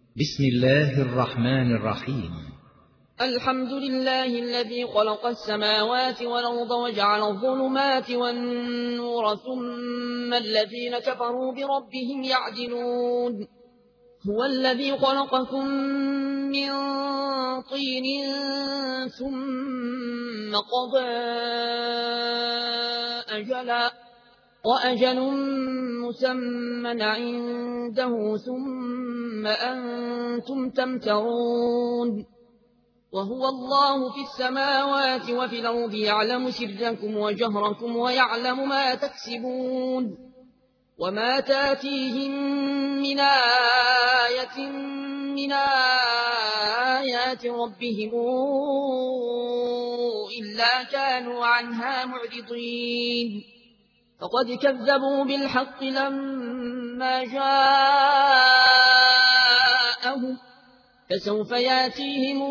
بسم الله الرحمن الرحيم. الحمد لله الذي خلق السماوات والأرض وجعل الظلمات والنور ثم الذين كفروا بربهم يعدلون. هو الذي خلقكم من طين ثم قضى أجلا وأجل مسمى عنده ثم أنتم تمترون. وهو الله في السماوات وفي الأرض يعلم سركم وجهركم ويعلم ما تكسبون. وما تاتيهم من آية من آيات ربهم إلا كانوا عنها معرضين. فقد كذبوا بالحق لما جاءهم فسوف ياتيهم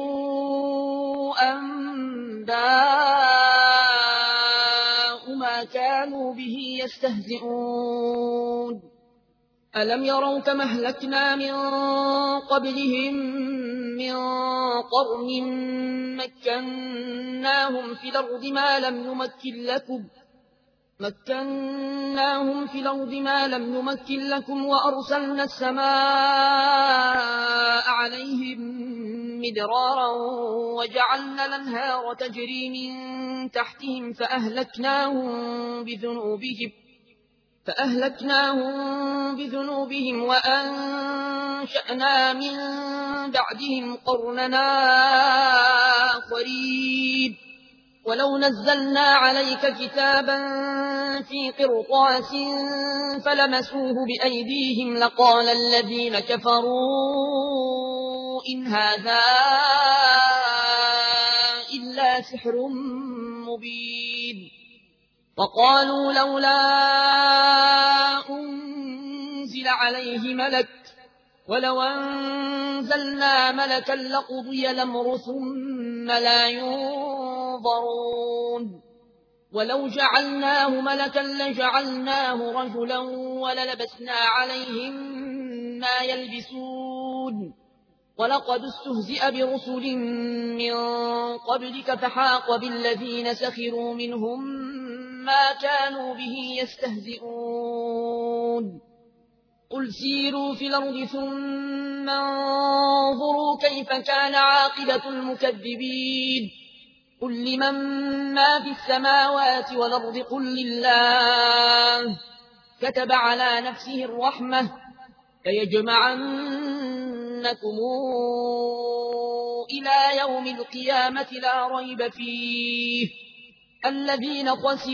أنباء ما كانوا به يستهزئون. ألم يروا كما أهلكنا من قبلهم من قرن مكناهم في الأرض ما لم نمكن لكم وأرسلنا السماء عليهم مدرارا وجعلنا الأنهار تجري من تحتهم فأهلكناهم بذنوبهم وأنشأنا من بعدهم قرننا آخرين. ولو نزلنا عليك كتابا في قرطاس فلمسوه بأيديهم لقال الذين كفروا إن هذا إلا سحر مبين. وقالوا لولا أنزل عليه ملك ولو أنزلنا ملكا لقضي الأمر ثم لا ينظرون. ولو جعلناه ملكا لجعلناه رجلا وللبسنا عليهم ما يلبسون. ولقد استهزئ برسل من قبلك فحاق بالذين سخروا منهم ما كانوا به يستهزئون. قل سيروا في الأرض ثم انظروا كيف كان عاقبة المكذبين. قل لمن ما في السماوات والأرض قل لله كتب على نفسه الرحمة ليجمعنكم إلى يوم القيامة لا ريب فيه الذين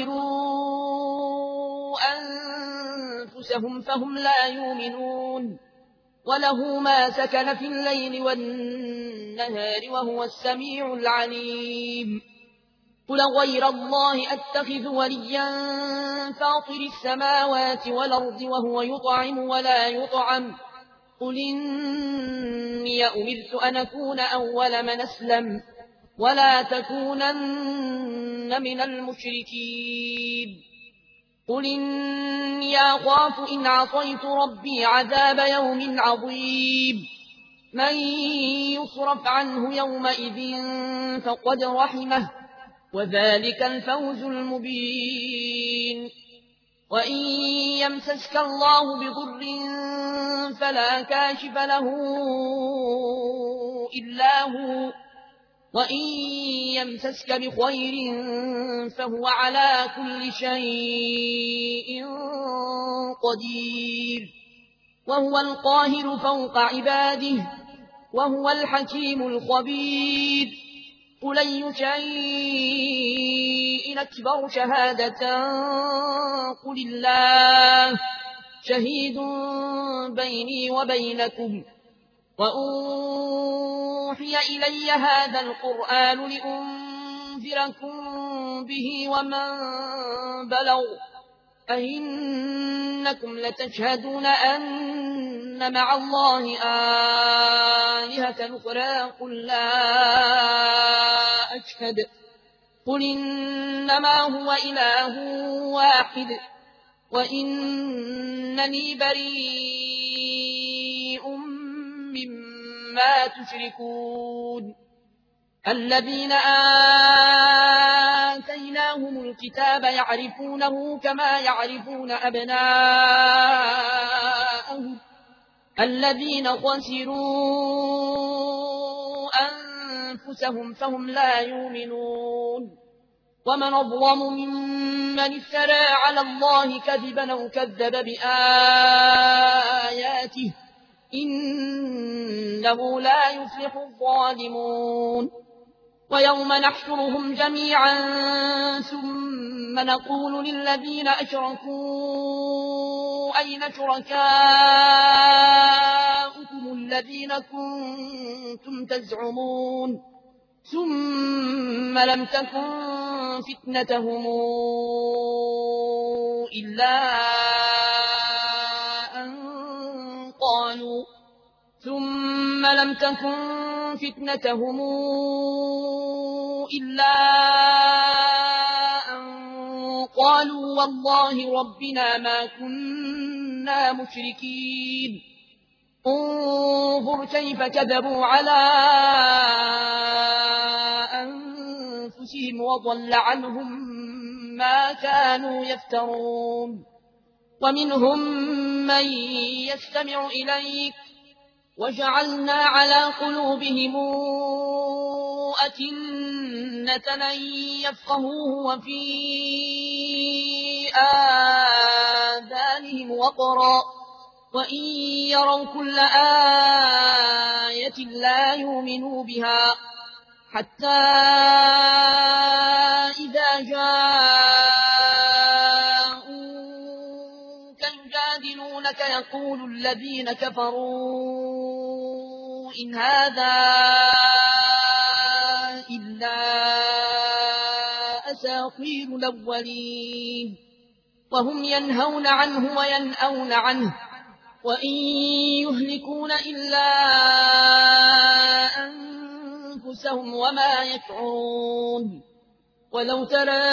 خسروا أنفسهم فهم لا يؤمنون. وله ما سكن في الليل والنهار وهو السميع العليم. قل غير الله أتخذ وليا فاطر السماوات والأرض وهو يطعم ولا يطعم. قل إني أمرت أن أكون أول من أسلم ولا تكونن من المشركين. قل إني أخاف إن عصيت ربي عذاب يوم عظيم. من يصرف عنه يومئذ فقد رحمه وذلك الفوز المبين. وإن يمسسك الله بضر فلا كاشف له إلا هو وإن يمسسك بخير فهو على كل شيء قدير. وهو القاهر فوق عباده وهو الحكيم الخبير. قل أي شيء أكبر شهادة قل الله شهيد بيني وبينكم. وأوحي إلي هذا القرآن لأنذركم به ومن بلغ أئنكم لتشهدون أن مع الله آلهة أخرى قل لا أشهد. قل إنما هو إله واحد وإنني بريء ما تشركون الذين آتيناهم الكتاب يعرفونه كما يعرفون أبناءهم الذين خسروا أنفسهم فهم لا يؤمنون ومن أظلم ممن افترى على الله كذبا أو كذب بآياته إنه لا يفلح الظالمون ويوم نحشرهم جميعا ثم نقول للذين أشركوا أين شركاؤكم الذين كنتم تزعمون ثم لم تكن فتنتهم إلا أن قالوا والله ربنا ما كنا مشركين انظر كيف كذبوا على أنفسهم وضل عنهم ما كانوا يفترون ومنهم من يستمع إليك وجعلنا على قلوبهم أكنة أن يفقهوه وفي آذانهم وقرا وإن يروا كل آية لا يؤمنوا بها حتى إذا جاءوك يجادلونك يقول الذين كفروا إن هذا إلا أساطير الأولين وهم ينهون عنه وينأون عنه وإن يهلكون إلا أنفسهم وما يشعرون ولو ترى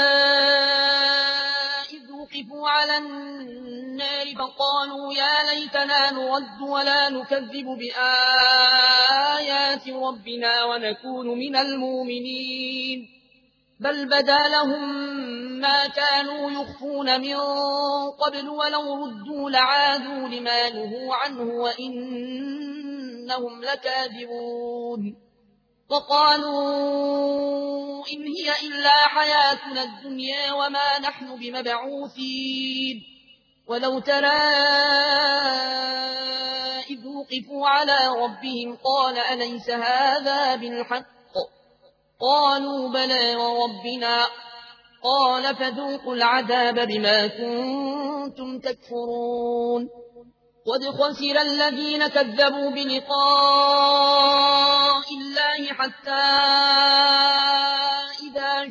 إذ وقفوا على النار فقالوا يا ليتنا نرد ولا نكذب بآيات ربنا ونكون من المؤمنين بل بدا لهم ما كانوا يخفون من قبل ولو ردوا لعادوا لما نهوا عنه وإنهم لكاذبون وقالوا إن هي إلا حياتنا الدنيا وما نحن بمبعوثين ولو ترى إذ وقفوا على ربهم قال أليس هذا بالحق قالوا بلى وربنا قال فذوقوا العذاب بما كنتم تكفرون قد خسر الذين كذبوا بلقاء الله حتى إذا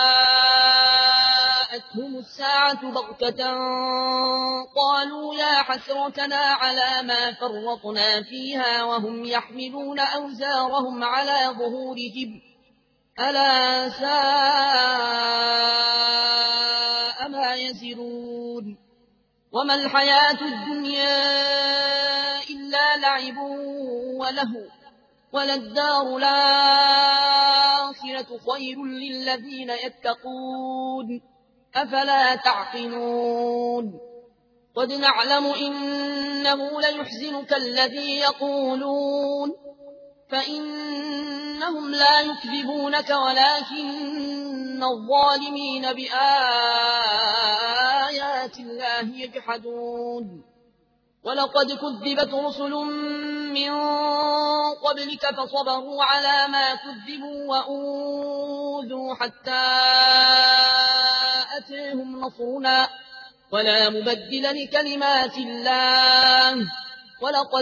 جاءتهم الساعة بغتة قالوا يا حسرتنا على ما فرطنا فيها وهم يحملون أوزارهم على ظهورهم ألا ساء ما يزرون وما الحياة الدنيا إلا لعب وله وللدار الآخرة خير للذين يتقون أفلا تعقلون قد نعلم إنه ليحزنك الذي يقولون فإنهم لا يكذبونك ولكن الظالمين بآيات الله يجحدون ولقد كذبت رسل من قبلك فصبروا على ما كذبوا وأوذوا حتى أتاهم نصرنا ولا مبدل لكلمات الله ولقد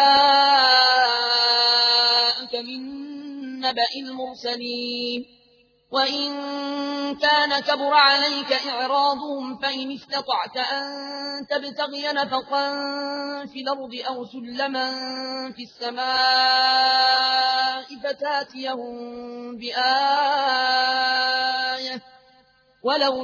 جاءك من نبأ المرسلين وإن كان كبر عليك إعراضهم فإن استطعت أن تبتغي نفقا في الأرض أو سلما في السماء فتاتيهم بآية ولو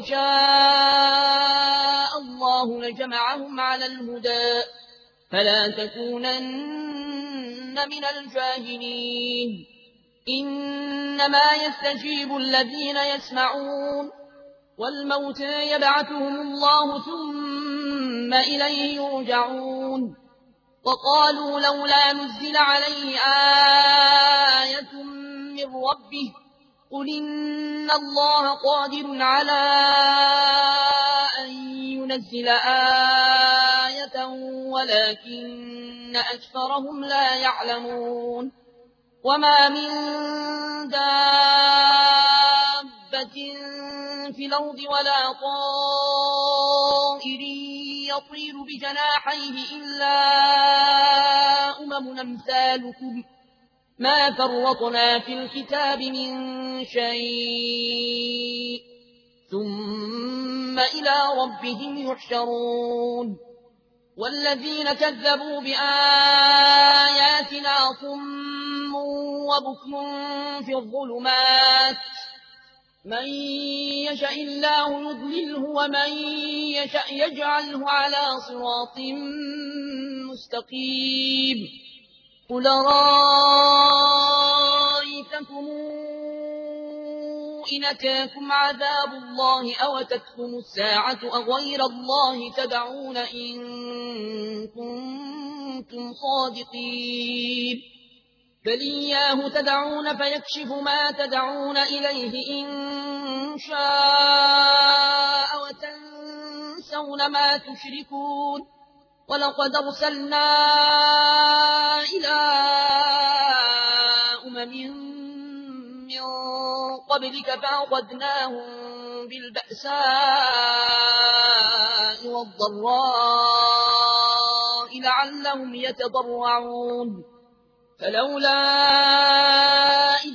شاء الله لجمعهم على الهدى فلا تكونن من الجاهلين إنما يستجيب الذين يسمعون والموتى يبعثهم الله ثم إليه يرجعون وقالوا لولا نزل عليه آية من ربه قل إن الله قادر على أن ينزل آية ولكن أكثرهم لا يعلمون وما من دابة في الأرض ولا طائر يطير بجناحيه إلا أمثالكم ما فرطنا في الكتاب من شيء ثم إلى ربهم يحشرون والذين كذبوا بآياتنا صم وبكم في الظلمات من يشاء الله يضلله ومن يشاء يجعله على صراط مستقيم قل رأيتكم إن أتاكم عذاب الله أو أتتكم الساعة أغير الله تدعون إن كنتم صادقين بل إياه تدعون فيكشف ما تدعون إليه إن شاء وتنسون ما تشركون ولقد أرسلنا إلى من قبلك فأخذناهم بالبأساء والضراء لعلهم يتضرعون فلولا إذ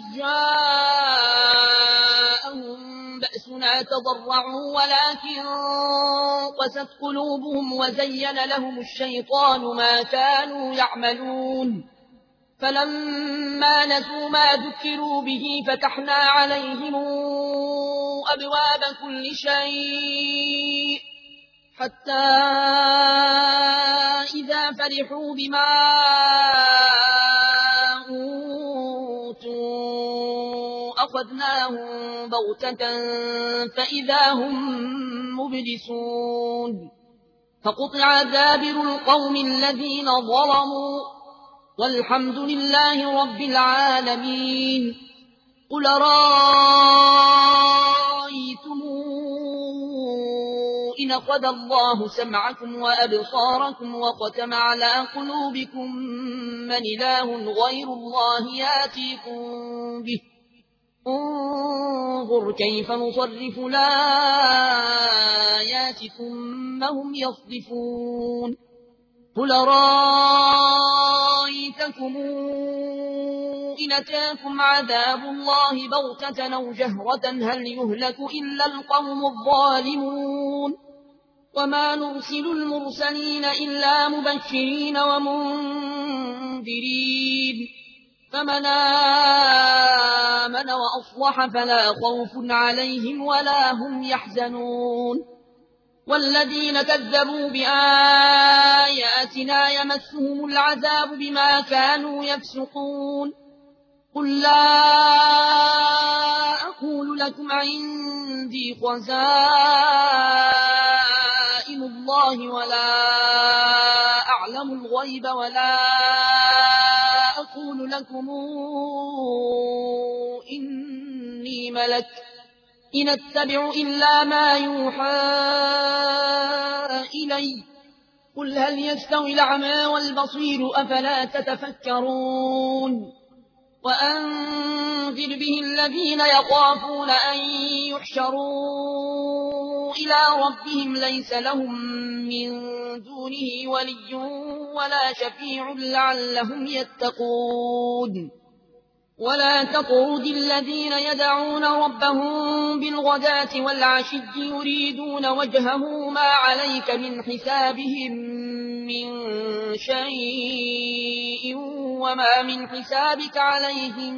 جاءهم بأسنا تضرعوا ولكن قست قلوبهم وزين لهم الشيطان ما كانوا يعملون فلما نسوا ما ذكروا به فتحنا عليهم أبواب كل شيء حتى إذا فرحوا بما أوتوا أخذناهم بغتة فإذا هم مبلسون فقطع دابر القوم الذين ظلموا والحمد لله رب العالمين قل رأيتم إن أخذ الله سمعكم وأبصاركم وختم على قلوبكم من إله غير الله ياتيكم به انظر كيف نصرف الآيات ثم هم يصدفون قل رأيتكم إن أتاكم عذاب الله بغتة أو جهرة هل يهلك إلا القوم الظالمون وما نرسل المرسلين إلا مبشرين ومنذرين فمن آمن وأصلح فلا خوف عليهم ولا هم يحزنون والذين كذبوا بآياتنا يمسهم العذاب بما كانوا يفسقون قل لا أقول لكم عندي خزائن الله ولا أعلم الغيب ولا أقول لكم إني ملك إن أتبع إلا ما يوحى إلي قل هل يستوي الأعمى والبصير أفلا تتفكرون وأنذر به الذين يخافون أن يحشروا إلى ربهم ليس لهم من دونه ولي ولا شفيع لعلهم يتقون ولا تطرد الذين يدعون ربهم بالغداة والعشي يريدون وجهه ما عليك من حسابهم من شيء وما من حسابك عليهم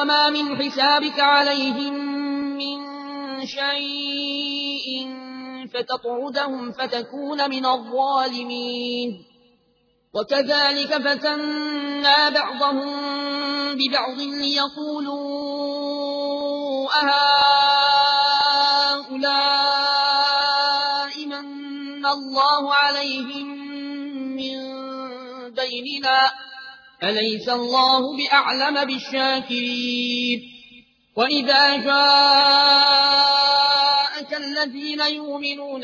من شيء فتطردهم فتكون من الظالمين. وكذلك فتنا بعضهم ببعض ليقولوا أهؤلاء من الله عليهم من بيننا أليس الله بأعلم بالشاكرين. وإذا جاءك الذين يؤمنون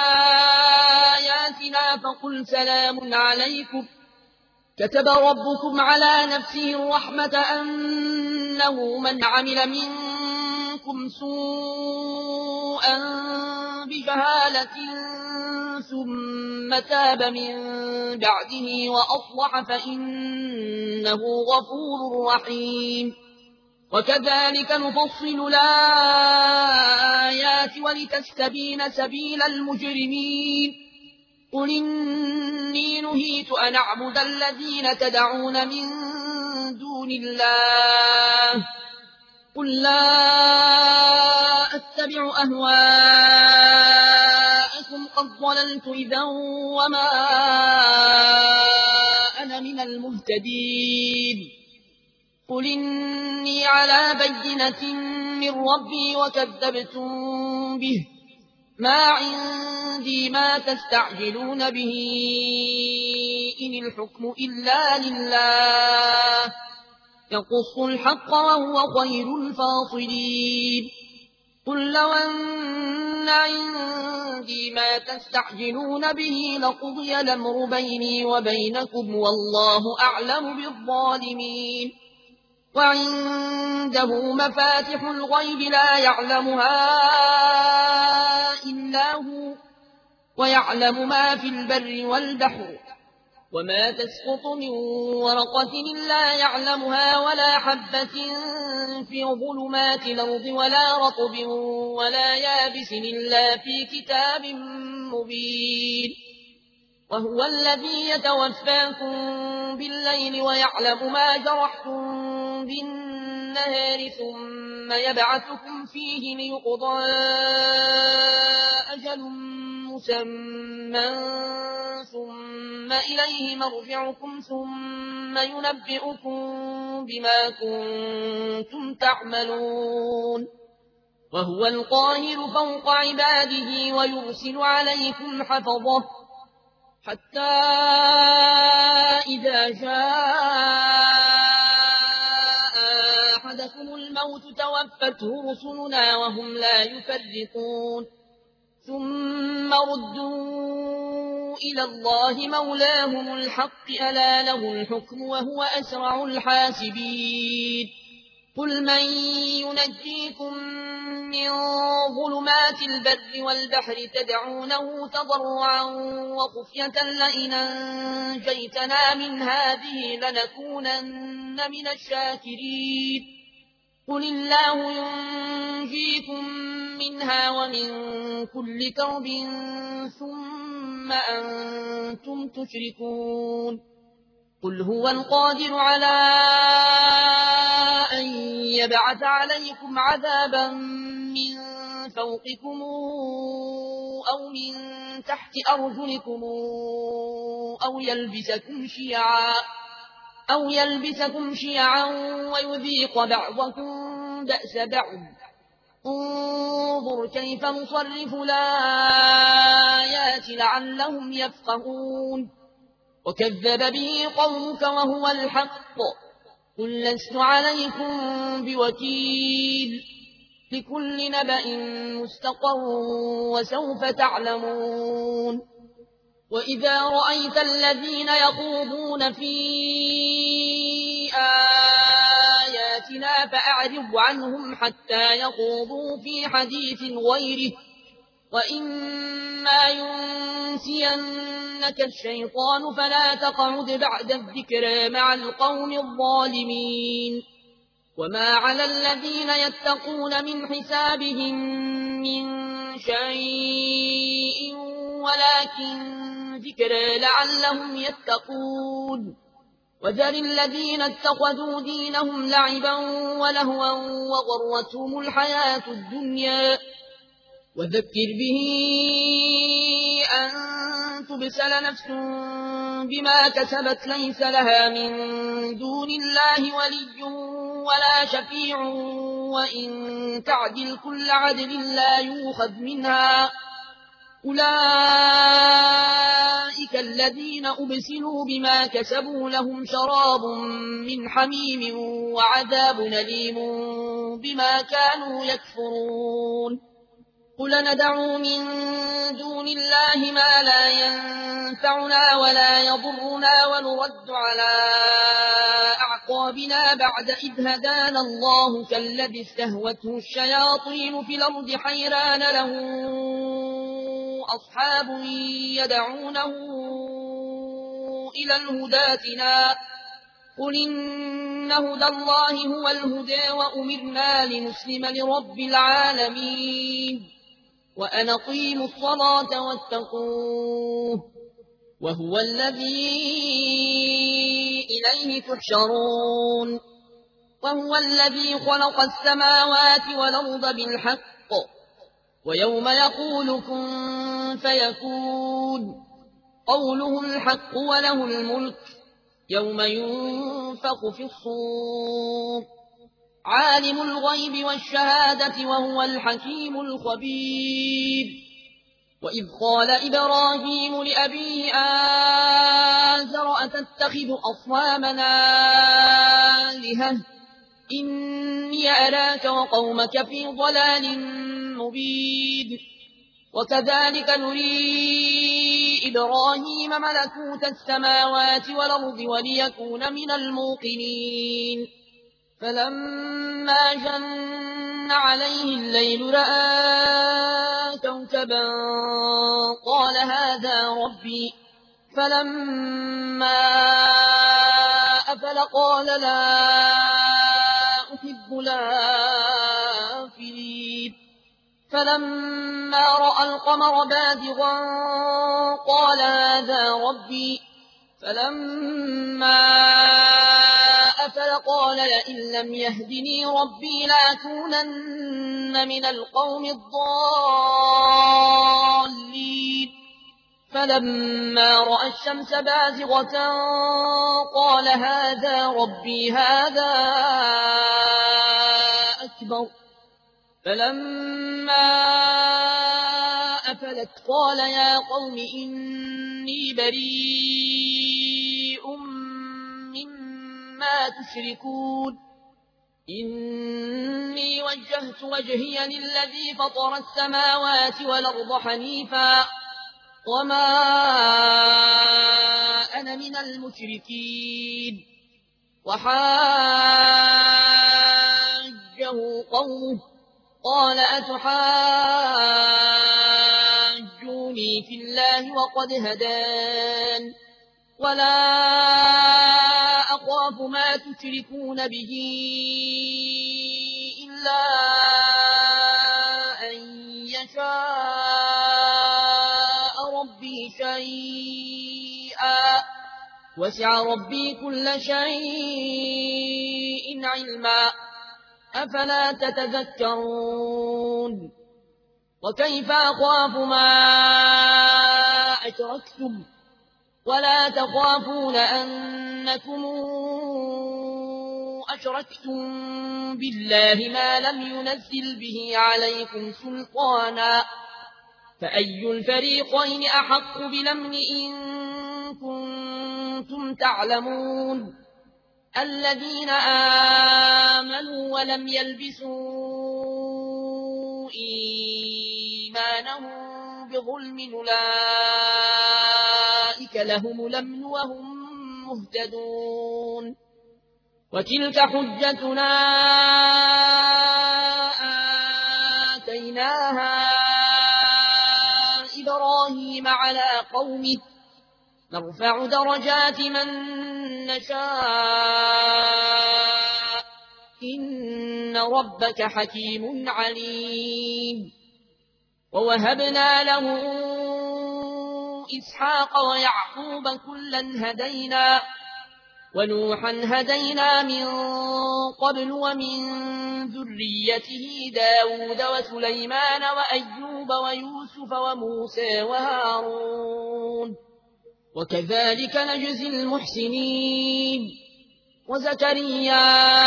بآياتنا فقل سلام عليكم كتب ربكم على نفسه الرحمة أنه من عمل منكم سوءا بجهالة ثم تاب من بعده وأصلح فإنه غفور رحيم. وكذلك نفصل الآيات ولتستبين سبيل المجرمين. قل إني نهيت أن أعبد الذين تدعون من دون الله قل لا أتبع أهواءكم قد ضللت إذا وما أنا من المهتدين. قل إني على بينة من ربي وكذبتم به ما عندي ما تستعجلون به إن الحكم إلا لله يقص الحق وهو خير الفاصلين. قل لو أن عندي ما تستعجلون به لقضي الأمر بيني وبينكم والله أعلم بالظالمين. وعنده مفاتح الغيب لا يعلمها إلا هو ويعلم ما في البر والبحر وما تسقط من ورقة إلا يعلمها ولا حبة في ظلمات الأرض ولا رطب ولا يابس إلا في كتاب مبين. وهو الذي يتوفاكم بالليل ويعلم ما جرحتم بالنهار ثم يبعثكم فيه ليقضى أجل مسمى ثم إليه مرجعكم ثم ينبئكم بما كنتم تعملون. وهو القاهر فوق عباده ويرسل عليكم حفظه حتى إذا جاء أحدكم الموت توفته رسلنا وهم لا يفرطون ثم ردوا إلى الله مولاهم الحق ألا له الحكم وهو أسرع الحاسبين. قل من ينجيكم من ظلمات البر والبحر تدعونه تضرعا وخفية لئن أنجيتنا من هذه لنكونن من الشاكرين. قل الله ينجيكم منها ومن كل كرب ثم أنتم تشركون. قل هو القادر على أن يبعث عليكم عذابا من فوقكم أو من تحت أرجلكم أو يلبسكم شيعا ويذيق بعضكم بأس بعض. انظر كيف نصرف الآيات لعلهم يفقهون. وكذب به قومك وهو الحق قل لست عليكم بوكيل لكل نبأ مستقر وسوف تعلمون. وإذا رأيت الذين يخوضون في آياتنا فأعرض عنهم حتى يخوضوا في حديث غيره وإما ينسينك الشيطان فلا تقعد بعد الذكرى مع القوم الظالمين. وما على الذين يتقون من حسابهم من شيء ولكن ذكرى لعلهم يتقون. وذر الذين اتخذوا دينهم لعبا ولهوا وغرتهم الحياة الدنيا وذكر به أن تبسل نفس بما كسبت ليس لها من دون الله ولي ولا شفيع وإن تعدل كل عدل لا يؤخذ منها أولئك الذين أبسلوا بما كسبوا لهم شراب من حميم وعذاب أليم بما كانوا يكفرون قل ندعو من دون الله ما لا ينفعنا ولا يضرنا ونرد على أعقابنا بعد إذ هدانا الله كالذي استهوته الشياطين في الأرض حيران له أصحاب يدعونه إلى الهدى ائتنا قل إن هدى الله هو الهدى وأمرنا لنسلم لرب العالمين وأن أقيموا الصلاة واتقوه وهو الذي إليه تحشرون وهو الذي خلق السماوات والأرض بالحق ويوم يقول كن فيكون قوله الحق وله الملك يوم ينفخ في الصور عالم الغيب والشهادة وهو الحكيم الخبير وإذ قال إبراهيم لأبيه آزر أتتخذ أصنامنا آلهة إني أراك وقومك في ضلال مبين وكذلك نري إبراهيم ملكوت السماوات والأرض وليكون من الموقنين فلما جن عليه الليل رأى كوكبا قال هذا ربي فلما أفل قال لا أحب الآفلين فلما رأى القمر بازغا قال هذا ربي فلما أفل قال لئن لم يهدني ربي لأكونن من القوم الضالين فلما رأى الشمس بازغة قال هذا ربي هذا أكبر فلما أفلت قال يا قوم إني بريء مما تشركون إني وجهت وجهي للذي فطر السماوات والأرض حنيفا وما أنا من المشركين وحاجه قومه قال أتحاجوني في الله وقد هدان ولا أخاف ما تشركون به إلا أن يشاء ربي شيئا وسع ربي كل شيء علما أفلا تتذكرون وكيف أخاف ما أشركتم ولا تخافون أنكم أشركتم بالله ما لم ينزل به عليكم سلطانا فأي الفريقين أحق بالأمن إن كنتم تعلمون الذين آمنوا ولم يلبسوا إيمانهم بظلم أولئك لهم الأمن وهم مهتدون وتلك حجتنا آتيناها إبراهيم على قومه نرفع درجات من نشاء إن ربك حكيم عليم ووهبنا له إسحاق ويعقوب كلا هدينا ونوحا هدينا من قبل ومن ذريته داود وسليمان وأيوب ويوسف وموسى وهارون وكذلك نجزي المحسنين وزكريا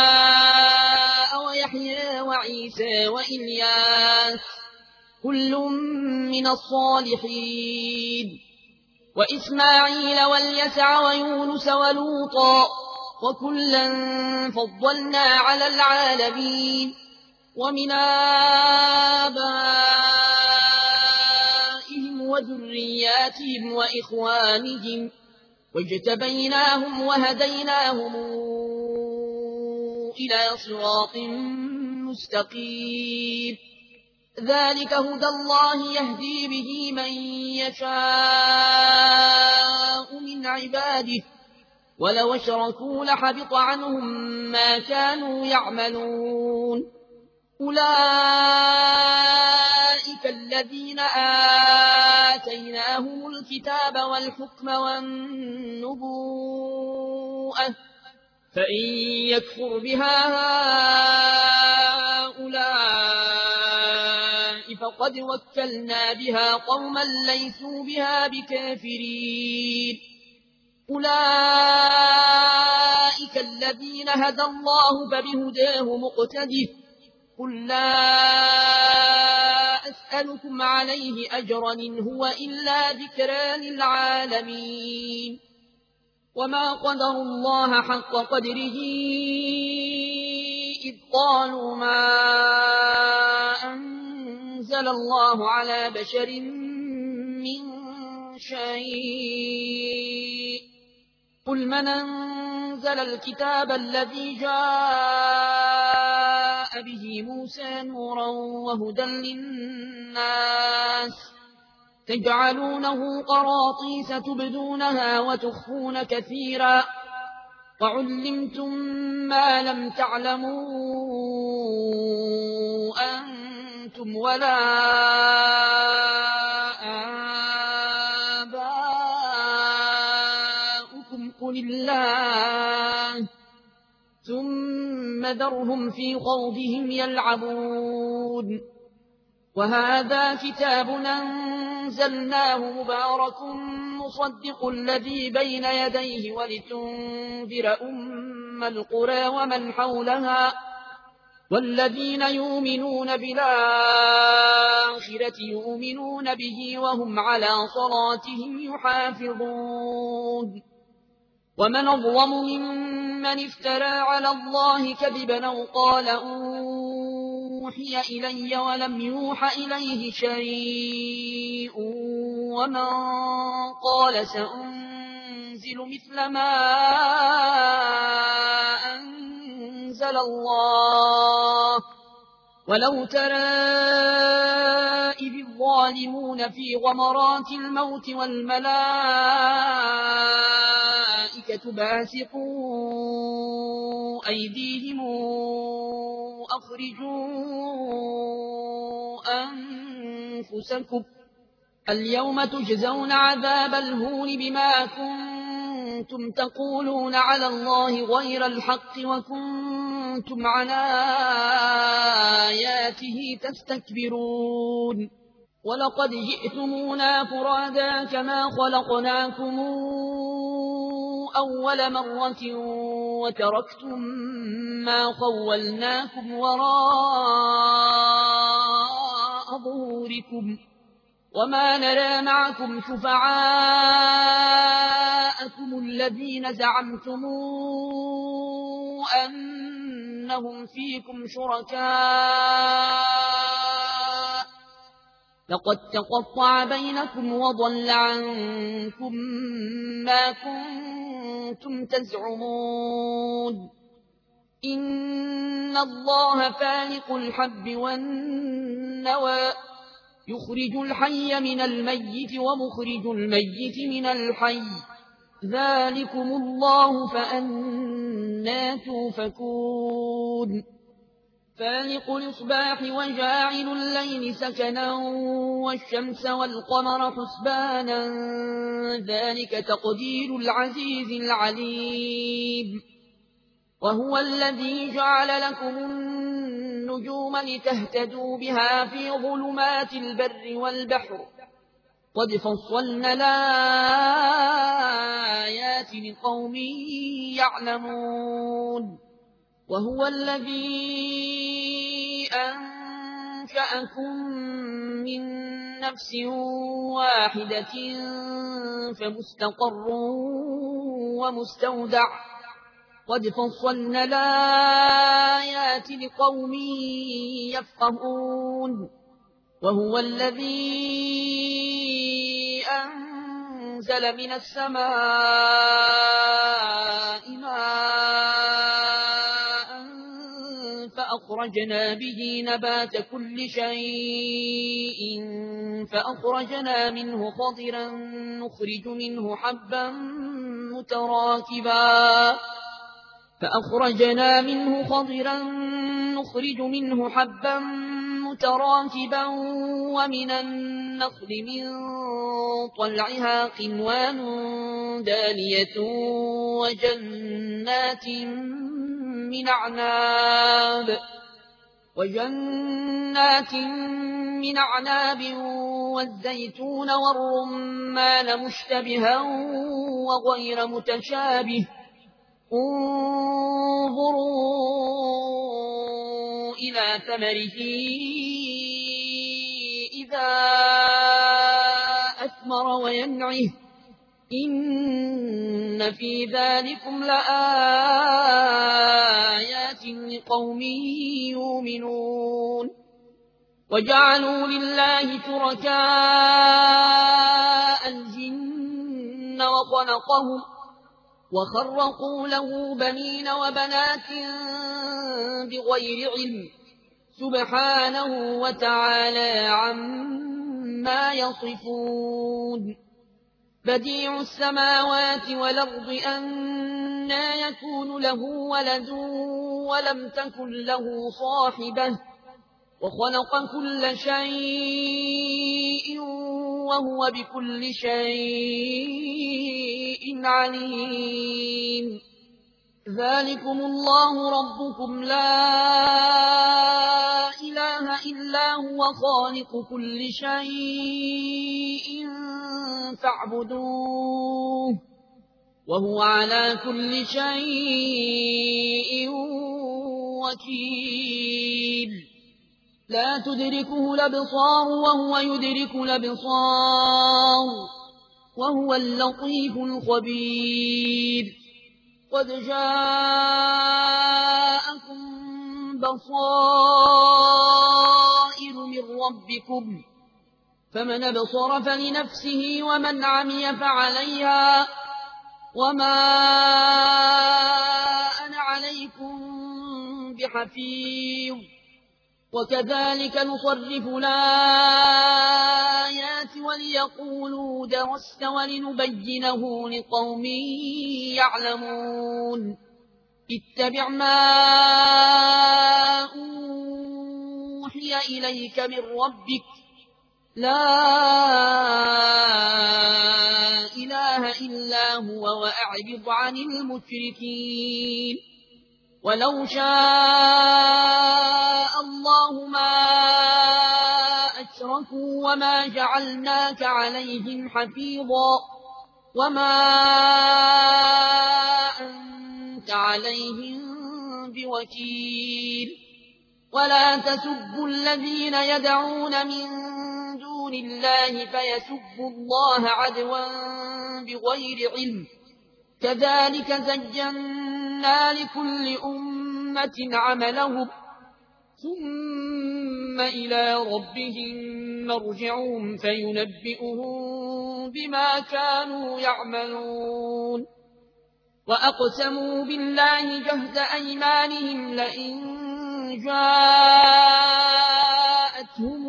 ويحيى وعيسى وإلياس كل من الصالحين وإسماعيل واليسع ويونس ولوطا وكلا فضلنا على العالمين ومن آبائهم وذرياتهم وإخوانهم واجتبيناهم وهديناهم إلى صراط مستقيم ذلك هدى الله يهدي به من يشاء من عباده ولو اشركوا لحبط عنهم ما كانوا يعملون أولئك الذين آتيناهم الكتاب والحكم والنبوءة فإن يكفر بها هؤلاء فقد وكلنا بها قوما ليسوا بها بكافرين أولئك الذين هدى الله فبهداه مقتده قل لا أسألكم عليه أجرا إن هو إلا ذكرى للعالمين وما قدر الله حق قدره إذ قالوا ما أنزل الله على بشر من شيء قل من أنزل الكتاب الذي جاء به موسى نورا وهدى للناس تجعلونه قراطيس تبدونها وتخفون كثيرا وعلمتم ما لم تعلموا أنتم ولا آباؤكم قل الله ثم ذرهم في خوضهم يلعبون وهذا كتاب أنزلناه مبارك مصدق الذي بين يديه ولتنذر أم القرى ومن حولها والذين يؤمنون بالآخرة يؤمنون به وهم على صلاتهم يحافظون ومن أظلم ممن افترى على الله كذبا أو قال أوحي إلي ولم يوح إليه شيء ومن قال سأنزل مثل ما أنزل الله ولو ترى إذ الظالمون في غمرات الموت والملائكة باسطوا أيديهم أخرجوا أنفسكم اليوم تجزون عذاب الهون بما كنتم تقولون على الله غير الحق وكنتم عن آياته تستكبرون ولقد جئتمونا فرادا كما خلقناكم أول مرة وتركتم ما خولناكم وراء ظهوركم وما نرى معكم شفعاءكم الذين زعمتم أنهم فيكم شركاء لقد تقطع بينكم وضل عنكم ما كنتم تزعمون إن الله فالق الحب والنوى يخرج الحي من الميت ومخرج الميت من الحي ذلكم الله فأنى توفكون فالق الإصباح وجاعل الليل سكنا والشمس والقمر حسبانا ذلك تقدير العزيز العليم وهو الذي جعل لكم النجوم لتهتدوا بها في ظلمات البر والبحر قد فصلنا الآيات لقوم يعلمون وهو الذي أنشأكم من نفس واحدة فمستقر ومستودع قد فصلنا الآيات لقوم يفقهون وهو الذي أنزل من السماء ماء فأخرجنا به نبات كل شيء فأخرجنا منه خضرا نخرج منه حبا متراكبا ومن النخل من طلعها قنوان دانية وجنات من أعناب والزيتون والرمان مشتبها وغير متشابه انظروا إلى ثمره إذا أثمر وينعه إن في ذلكم لآيات لقوم يؤمنون وجعلوا لله شركاء الجن وخرقوا له بنين وبنات بغير علم سبحانه وتعالى عما يصفون بديع السماوات والأرض أنى يكون له ولد ولم تكن له صاحبة وخلق كل شيء وهو بكل شيء عليم ذلكم الله ربكم لا إله إلا هو خالق كل شيء فاعبدوه وهو على كل شيء وكيل لا تدركه الأبصار وهو يدرك الأبصار وهو اللطيف الخبير قد جاءكم بصائر من ربكم فمن أبصر فلنفسه ومن عمي فعليها وما أنا عليكم بحفيظ وكذلك نصرف الآيات وليقولوا درست ولنبينه لقوم يعلمون اتبع ما أوحي إليك من ربك لا إله إلا هو وأعرض عن المشركين ولو شاء الله ما أشركوا وما جعلناك عليهم حفيظا وما أنت عليهم بوكيل ولا تسبوا الذين يدعون من دون الله فيسبوا الله عدوا بغير علم كذلك زينا لكل أمة عملهم ثم إلى ربهم مرجعهم فينبئهم بما كانوا يعملون وأقسموا بالله جهد أيمانهم لئن جاءتهم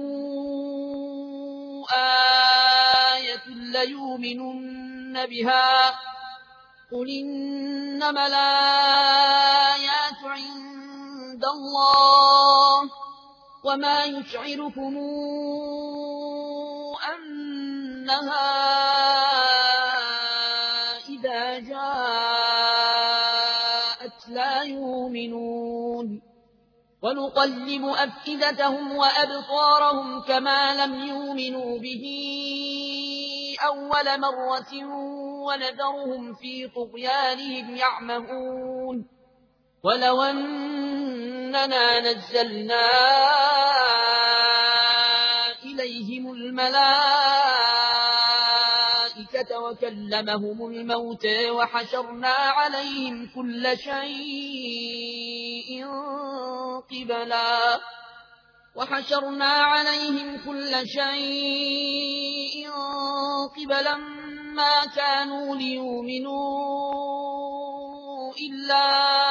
آية ليؤمنن بها قل إنما الآيات عند الله وما يشعركم أنها إذا جاءت لا يؤمنون ونقلب أفئدتهم وأبصارهم كما لم يؤمنوا به أول مرة ونذرهم في طغيانهم يعمهون ولو أننا نزلنا إليهم الملائكة وكلمهم الموتى وحشرنا عليهم كل شيء قبلا ما كانوا ليؤمنوا إلا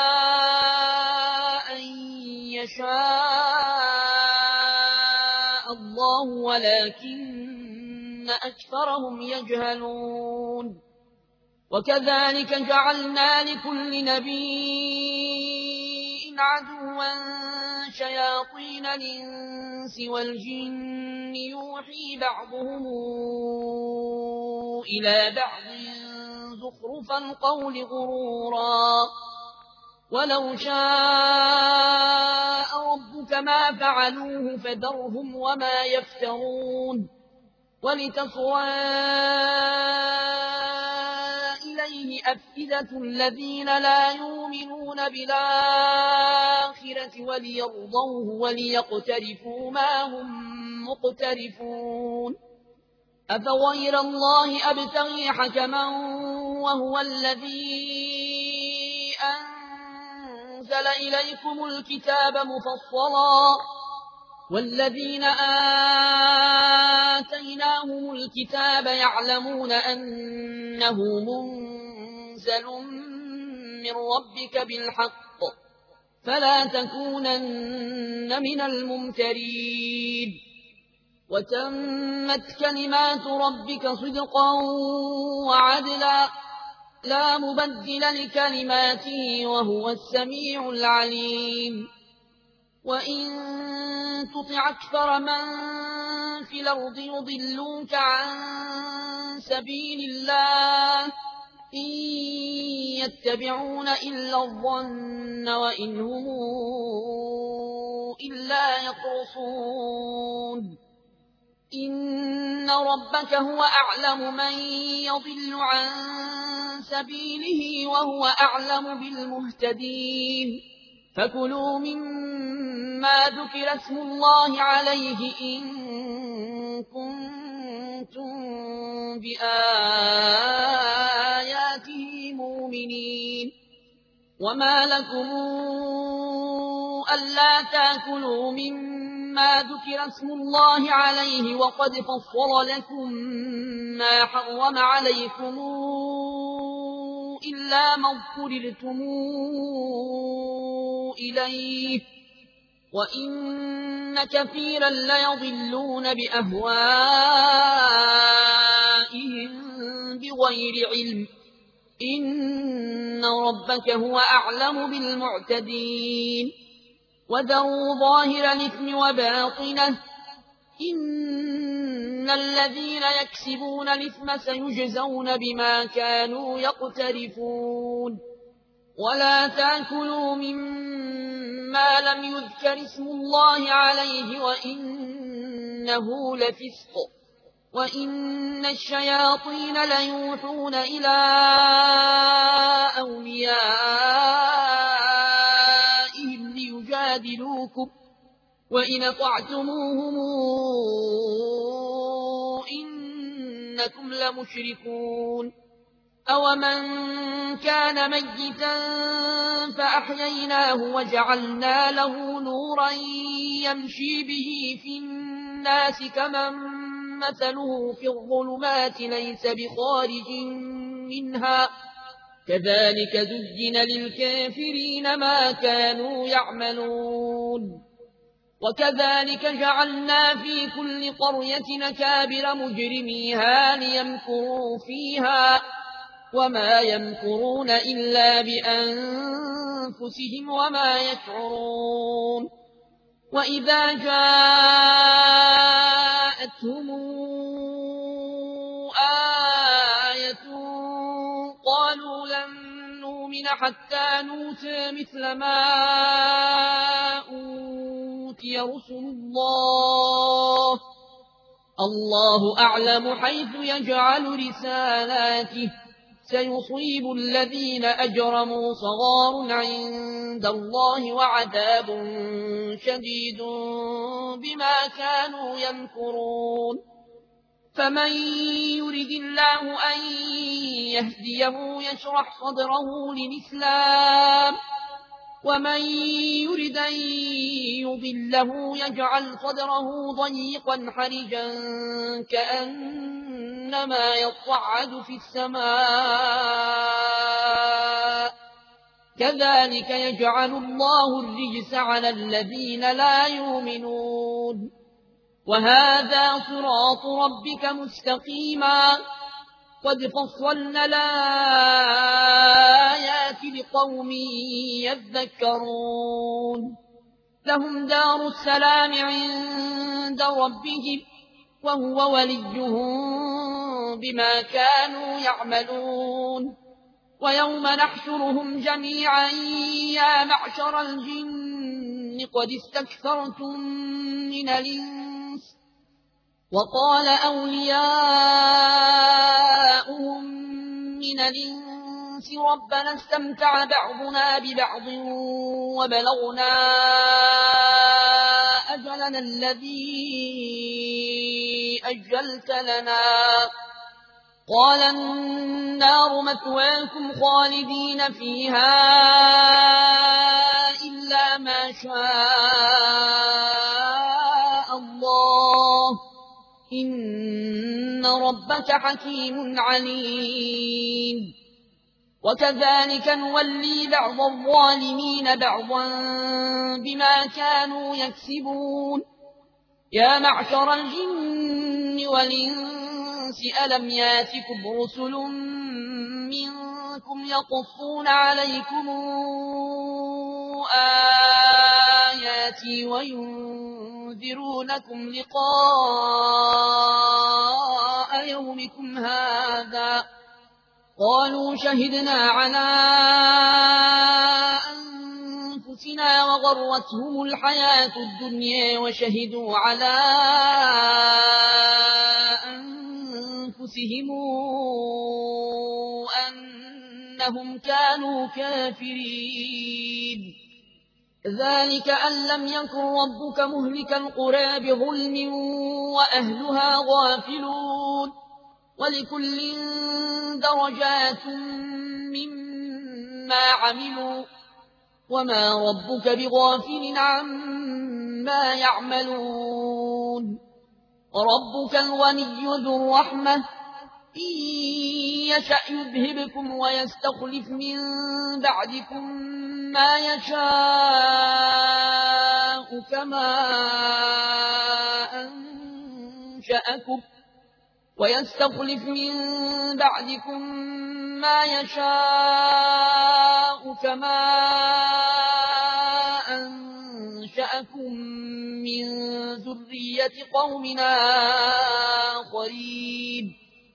أن يشاء الله ولكن أكثرهم يجهلون وكذلك جعلنا لكل نبي عدوا شياطين الإنس والجن يوحي بعضهم إلى بعض زخرف القول غرورا ولو شاء ربك ما فعلوه فذرهم وما يفترون ولتصغى إليه أفئدة الذين لا يؤمنون بالآخرة وليرضوه وليقترفوا ما هم مقترفون أفغير الله أبتغي حكما وهو الذي أنزل إليكم الكتاب مفصلا والذين آتيناهم الكتاب يعلمون أنه منزل من ربك بالحق فلا تكونن من الممترين وتمت كلمات ربك صدقا وعدلا لا مبدل لكلماته وهو السميع العليم وإن تطع أكثر من في الأرض يضلوك عن سبيل الله إن يتبعون إلا الظن وإن هم إلا يخرصون إن ربك هو أعلم من يضل عن سبيله وهو أعلم بالمهتدين فكلوا مما ذكر اسم الله عليه إن كنتم بآياته مؤمنين وما لكم ألا تأكلوا مما ذكر اسم الله عليه وقد فصل لكم ما حرم عليكم إلا ما اضطررتم إليه وإن كثيرا ليضلون بأهوائهم بغير علم إن ربك هو أعلم بالمعتدين وذروا ظاهر الإثم وباطنه إن الذين يكسبون الإثم سيجزون بما كانوا يقترفون ولا تأكلوا مما لم يذكر اسم الله عليه وإنه لفسق وإن الشياطين ليوحون إلى أوليائهم ليجادلوكم وإن أطعتموهم إنكم لمشركون أومن كان ميتا فأحييناه وجعلنا له نورا يمشي به في الناس كمن مثله في الظلمات ليس بخارج منها كذلك زين للكافرين ما كانوا يعملون وكذلك جعلنا في كل قرية أكابر مجرميها ليمكروا فيها وما يمكرون إلا بأنفسهم وما يشعرون وإذا جاءتهم آية قالوا لن نؤمن حتى نؤتى مثل ما أوتي رسل الله الله أعلم حيث يجعل رسالاته سيصيب الذين أجرموا صغار عند الله وعذاب شديد بما كانوا يمكرون فمن يرد الله أن يهديه يشرح صدره للإسلام ومن يرد أن يضله يجعل صدره ضيقا حرجا كأنما يصعد في السماء كذلك يجعل الله الرجس على الذين لا يؤمنون وهذا صراط ربك مستقيما قد فصلنا الآيات لقوم يذكرون لهم دار السلام عند ربهم وهو وليهم بما كانوا يعملون ويوم نحشرهم جميعا يا معشر الجن قد استكثرتم من الإنس وقال أولياؤهم من الإنس ربنا استمتع بعضنا ببعض وبلغنا أجلنا الذي أجلت لنا قال النار مثواكم خالدين فيها إلا ما شاء الله إن ربك حكيم عليم وكذلك نولي بعض الظالمين بعضا بما كانوا يكسبون يا معشر الجن والإنس ألم ياتكم رسل منكم يقصون عليكم آياتي وينذرونكم لقاء يومكم هذا قالوا شهدنا على أنفسنا وغرتهم الحياة الدنيا وشهدوا على أنفسهم أنهم كانوا كافرين ذلك أن لم يكن ربك مهلك القرى بظلم وأهلها غافلون ولكل درجات مما عملوا وما ربك بغافل عما يعملون ربك الغني ذو الرحمة إن يشأ يذهبكم ويستخلف من بعدكم ما يشاء كما أنشأكم ويستخلف من بعدكم ما يشاء كما أنشأكم من ذرية قومنا آخرين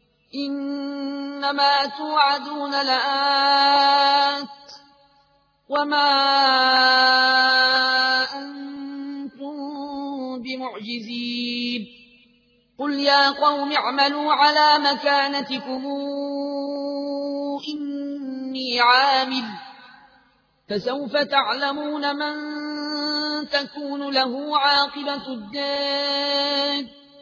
إنما توعدون لآت وما أنتم بمعجزين قل يا قوم اعملوا على مكانتكم إني عامل فسوف تعلمون من تكون له عاقبة الدار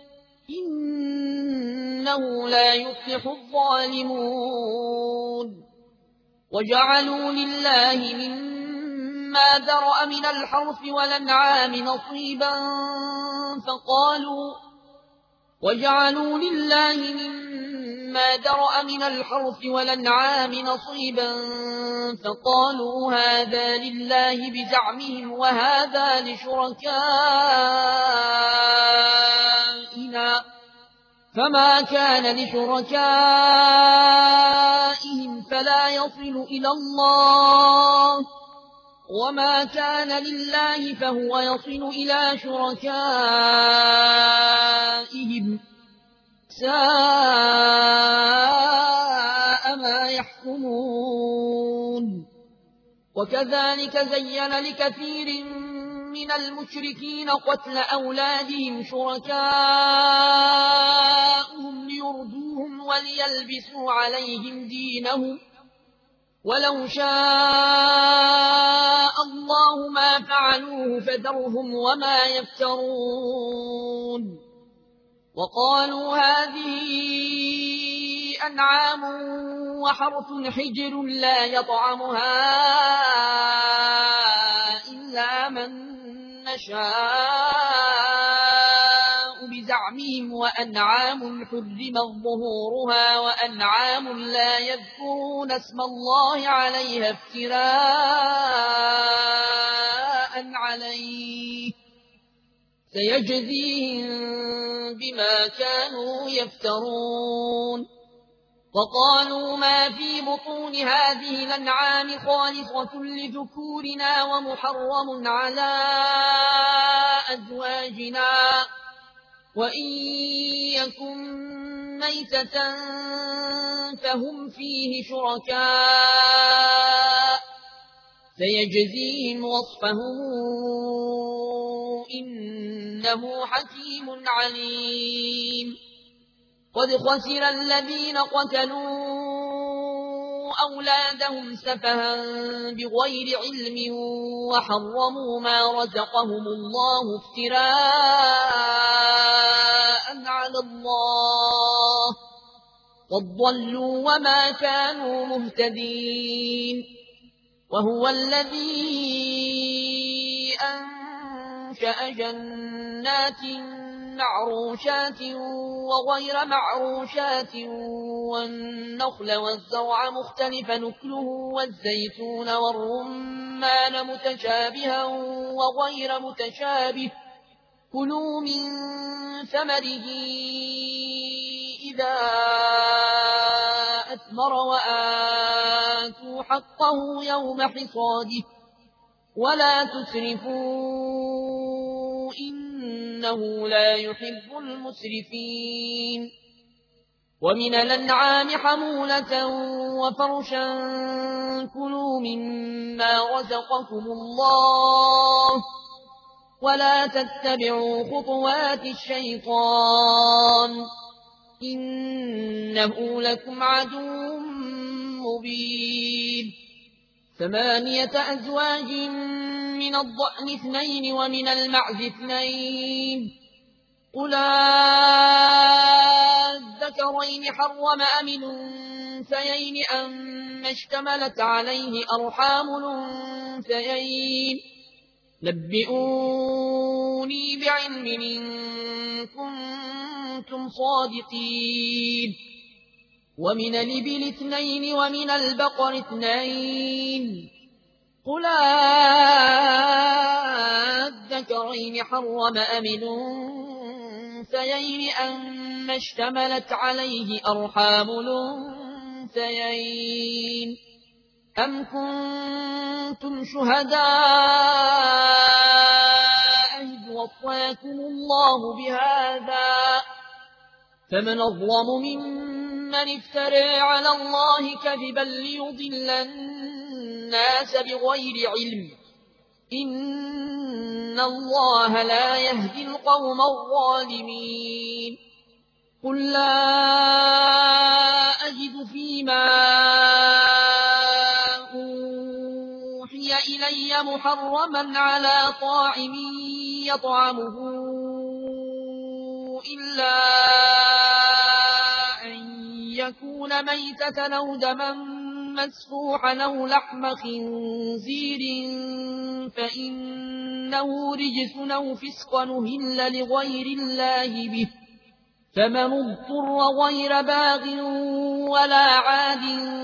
إنه لا يفلح الظالمون وجعلوا لله مما ذرأ من الحرث والأنعام نصيبا وجعلوا لله مما درأ من الحرث والأنعام نصيبا فقالوا هذا لله بزعمهم وهذا لشركائنا فما كان لشركائهم فلا يصل إلى الله وما كان لله فهو يصل إلى شركائهم ساء ما يحكمون وكذلك زين لكثير من المشركين قتل أولادهم شركاؤهم ليردوهم وليلبسوا عليهم دينهم ولو شاء الله ما فعلوه فذرهم وما يفترون وقالوا هذه أنعام وحرث حجر لا يطعمها إلا من نشاء بزعمهم وأنعام حرمت ظهورها وأنعام لا يذكرون اسم الله عليها افتراء عليه سيجزيهم بما كانوا يفترون وقالوا ما في بطون هذه الأنعام خالصة لذكورنا ومحرم على أزواجنا وإن يكن ميتة فهم فيه شركاء سيجزيهم وصفهم إنه حكيم عليم قد خسر الذين قتلوا أولادهم سفها بغير علم وحرموا ما رزقهم الله افتراء على الله وضلوا وما كانوا مهتدين وهو الذي أنشأ جنات معروشات وغير معروشات والنخل والزرع مختلف نكله والزيتون والرمان متشابها وغير متشابه كلوا من ثمره إذا أثمر وآتوا حقه يوم حصاده ولا تسرفوا إنه لا يحب المسرفين ومن الأنعام حمولة وفرشا كلوا مما رزقكم الله ولا تتبعوا خطوات الشيطان إنه لكم عدو مبين 8 أزواج من الضأن 2 ومن المعز 2 قل الذكرين حرم أم الأنثيين أما اشتملت عليه أرحام الأنثيين نبئوني بعلم إن كنتم صادقين ومن الإبل 2 ومن البقر 2 قل الذكرين حرم أم الأنثيين أما اشتملت عليه أرحام الأنثيين أم كنتم شهداء إذ وصاكم الله بهذا فمن أظلم ممن افترى على الله كذبا ليضل الناس بغير علم إن الله لا يهدي القوم الظالمين قل لا أجد فيما أوحي إلي محرما على طاعم يطعمه إلا يكون ميتة أو دما مسفوحا أو لحم خنزير فإنه رجس أو فسق أهل لغير الله به فمن اضطر غير باغ ولا عاد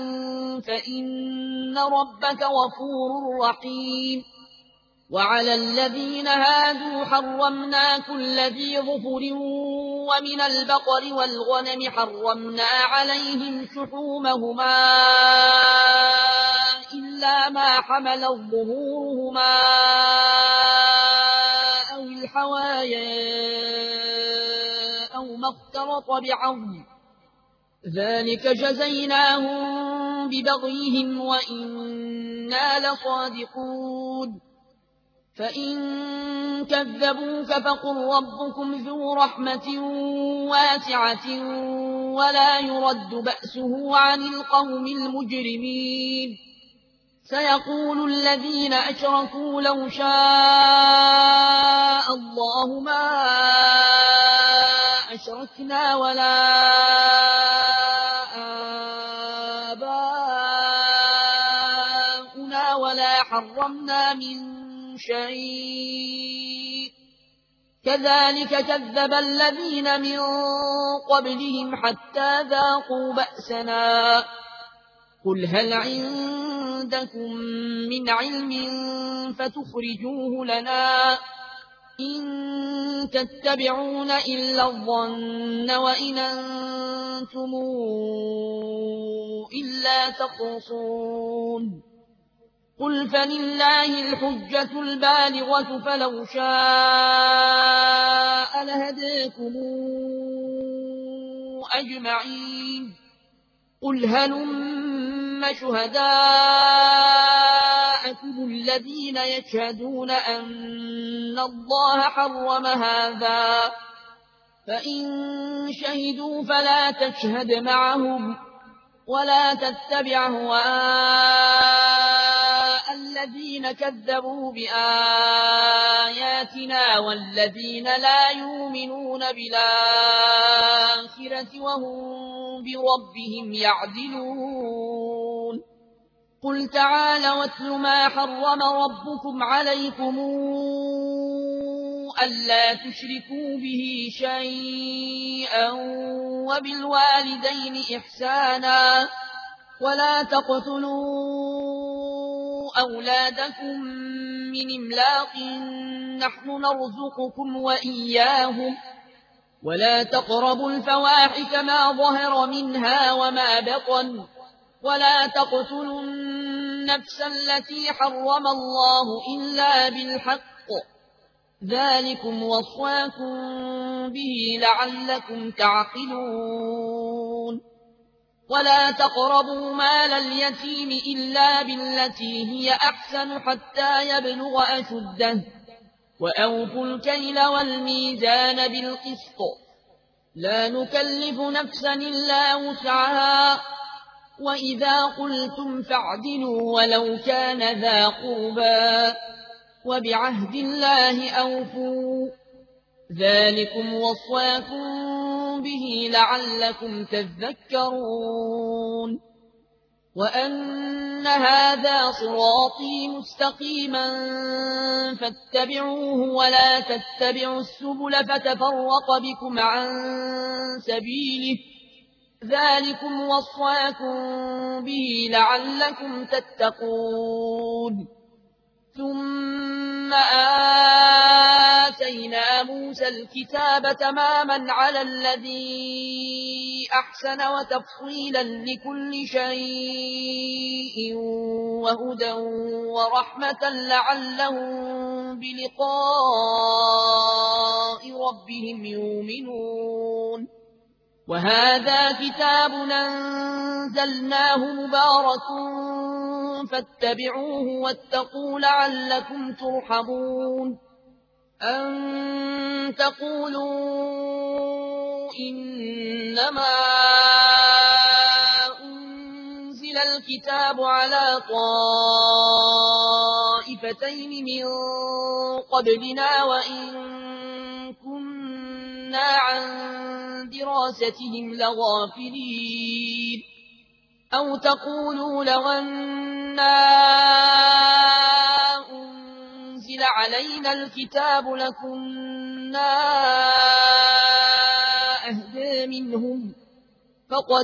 فإن ربك غفور رحيم وعلى الذين هادوا حرمنا كل ذي ظفر ومن البقر والغنم حرمنا عليهم شحومهما إلا ما حملت ظهورهما أو الحوايا أو ما اختلط بعظم ذلك جزيناهم ببغيهم وإنا لصادقون فإن كذبوك فقل ربكم ذو رحمة واسعة ولا يرد بأسه عن القوم المجرمين سيقول الذين أشركوا لو شاء الله ما أشركنا ولا آباؤنا ولا حرمنا من شيء كذلك كذب الذين من قبلهم حتى ذاقوا بأسنا قل هل عندكم من علم فتخرجوه لنا إن تتبعون إلا الظن وإن أنتم إلا تخرصون قل فلله الحجة البالغة فلو شاء لهداكم أجمعين قل هلم شهداءكم الذين يشهدون أن الله حرم هذا فإن شهدوا فلا تشهد معهم ولا تتبع أهواء الذين كذبوا بآياتنا والذين لا يؤمنون بالآخرة وهم بربهم يعدلون قل تعالوا واتل ما حرم ربكم عليكم ألا تشركوا به شيئا وبالوالدين إحسانا ولا تقتلوا أولادكم من إملاق نحن نرزقكم وإياهم ولا تقربوا الفواحش ما ظهر منها وما بطن ولا تقتلوا النفس التي حرم الله إلا بالحق ذلكم وصاكم به لعلكم تعقلون ولا تقربوا مال اليتيم إلا بالتي هي أحسن حتى يبلغ أشده وأوفوا الكيل والميزان بالقسط لا نكلف نفسا إلا وسعها وإذا قلتم فاعدلوا ولو كان ذا قربى وبعهد الله أوفوا ذلكم وصاكم به لعلكم تذكرون وأن هذا صراطي مستقيما فاتبعوه ولا تتبعوا السبل فتفرق بكم عن سبيله ذلكم وصاكم به لعلكم تتقون ثم آتينا موسى الكتاب تماما على الذي أحسن وتفصيلا لكل شيء وهدى ورحمة لعلهم بلقاء ربهم يؤمنون وهذا كتاب أنزلناه مبارك فاتبعوه واتقوا لعلكم ترحمون أن تقولوا إنما أنزل الكتاب على طائفتين من قبلنا وإن كنا عن دراستهم لغافلين أو تقولوا لو أنا أنزل علينا الكتاب لكنا أهدى منهم فقد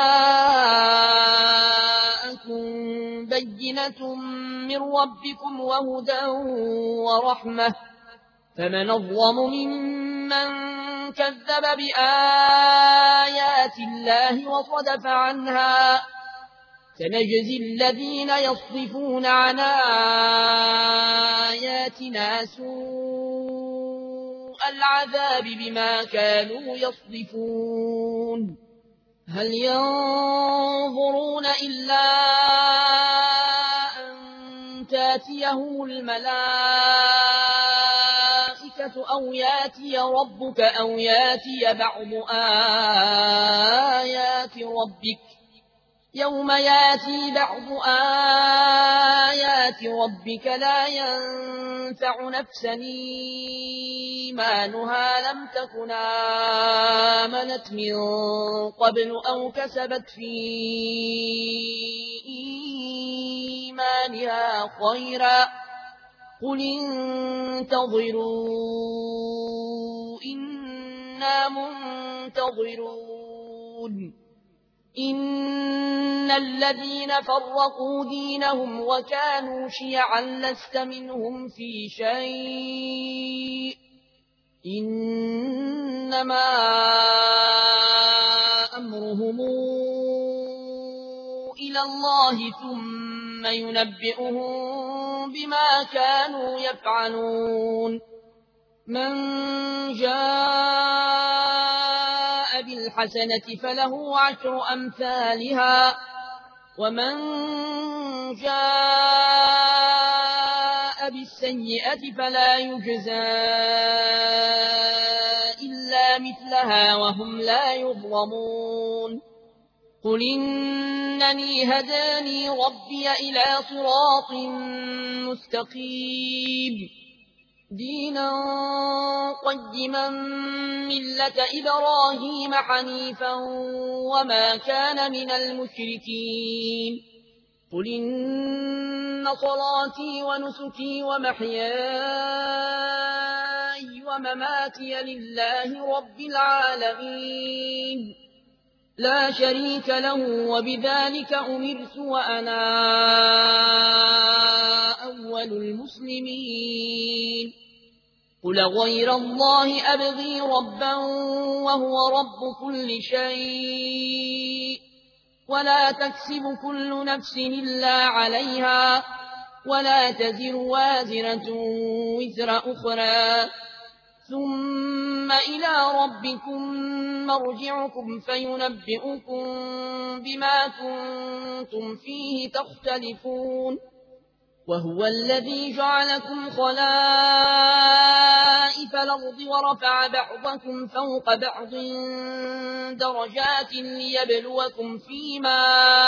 جاءكم بينة من ربكم وهدى ورحمة فمن أظلم ممن كذب بآيات الله وصدف عنها سنجزي الذين يصدفون عن آياتنا سوء العذاب بما كانوا يصدفون هل ينظرون إلا أن تاتيهم الملائكة أو ياتي ربك أو ياتي بعض آيات ربك يوم ياتي بعض آيات ربك لا ينفع نفسا إيمانها لم تكن آمنت من قبل أو كسبت في إيمانها خيرا قل انتظروا إنا منتظرون إن الذين فرقوا دينهم وكانوا شيعا لست منهم في شيء إنما أمرهم إلى الله ثم ينبئهم بما كانوا يفعلون من جاء بالحسنة فله عشر أمثالها ومن جاء بالسيئة فلا يجزى إلا مثلها وهم لا يظلمون قل إنني هداني ربي إلى صراط مستقيم دينا قيما ملة إبراهيم حنيفا وما كان من المشركين قل إن صلاتي ونسكي ومحياي ومماتي لله رب العالمين لا شريك له وبذلك أمرت وأنا أول المسلمين قل غير الله أبغي ربا وهو رب كل شيء ولا تكسب كل نفس إلا عليها ولا تزر وازرة وزر أخرى ثم إلى ربكم مرجعكم فينبئكم بما كنتم فيه تختلفون وهو الذي جعلكم خلائف الأرض ورفع بعضكم فوق بعض درجات ليبلوكم فيما